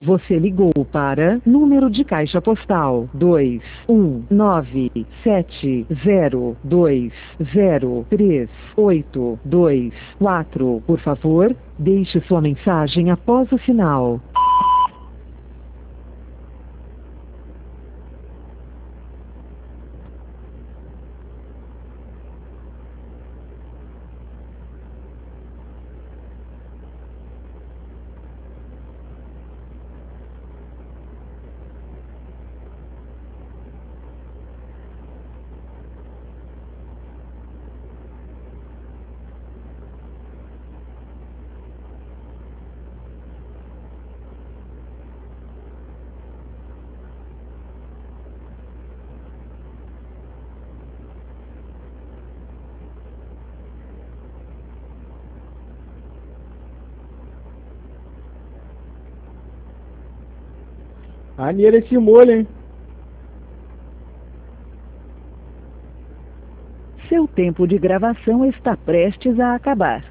Você ligou para número de caixa postal 21970203824. Por favor, deixe sua mensagem após o sinal. Maneiro esse molho, hein? Seu tempo de gravação está prestes a acabar.